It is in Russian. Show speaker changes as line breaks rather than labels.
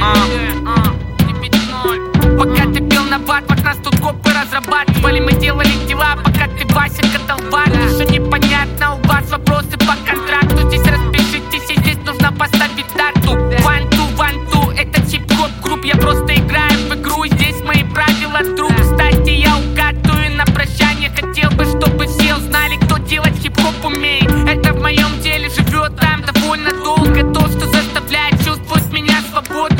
Пока ты пел на батлах, нас тут копы разрабатывали. Мы делали дела, пока ты Вася каталбан. Еще непонятно, у вас вопросы по контракту. Здесь распишитесь, и здесь нужно поставить дату. One, two, это хип-хоп групп. Я просто играю в игру, и здесь мои правила, друг. Кстати, я угадываю на прощание. Хотел бы, чтобы все узнали, кто делать хип-хоп умеет. Это в моем деле живет там довольно долго. То, что заставляет чувствовать меня свободно.